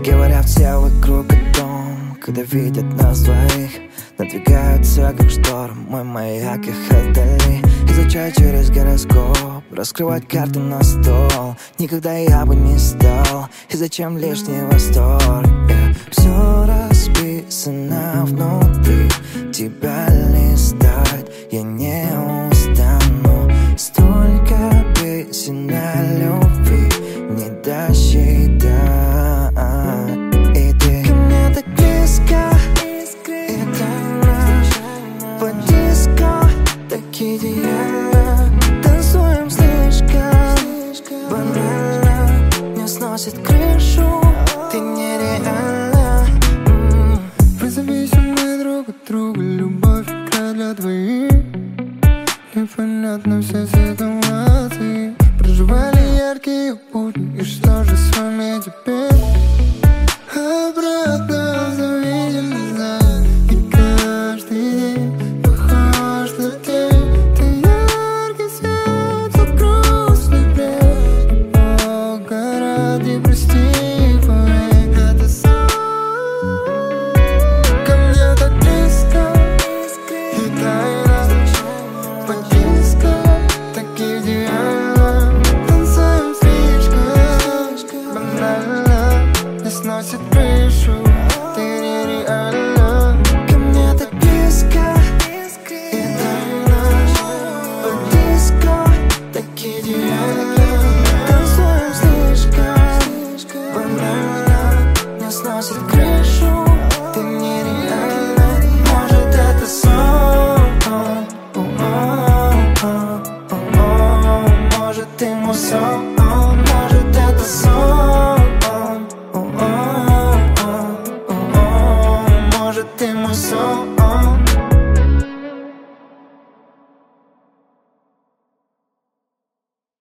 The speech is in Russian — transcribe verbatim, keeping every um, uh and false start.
Говорят все вокруг о том, когда видят нас двоих, надвигаются как шторм, мой маяк их отдали. Изучаю через гороскоп, раскрывать карты на стол. Никогда я бы не стал, и зачем лишний восторг? yeah. Все расписано внутри, тебя листать я не устану. Столько песен о любви не досчитать. И ты ко мне так близко, и тайна по диско, так идеально. Танцуем слишком банально, не сносит крышу, ты нереальна. mm. Мы зависимы друг от друга, любовь игра для двоих. Непонятно все ситуации, проживали яркие будни, и что же с вами теперь? Обратно завидим назад, и каждый день похож на день. Ты яркий свет, тот грустный бред, и Бога ради прости, поверь, это сон. Ко мне так близко, и тайна по диско, так идеально. Танцуем слишком банально, не сносит крышу, ты нереальна. Ко мне так близко, и тайна по диско, так идеально. Танцуем слишком банально, не сносит крышу, ты нереальна. Может это сон, может ты мой сон, может это сон, может ты мой сон.